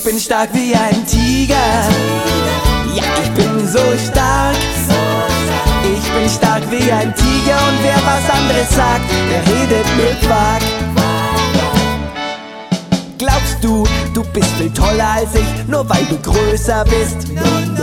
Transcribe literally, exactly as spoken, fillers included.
bin stark wie ein Tiger. Ja, ich bin so stark. Ich bin stark wie ein Tiger und wer was anderes sagt, der redet mit Quark. Glaubst du, du bist viel toller als ich, nur weil du größer bist?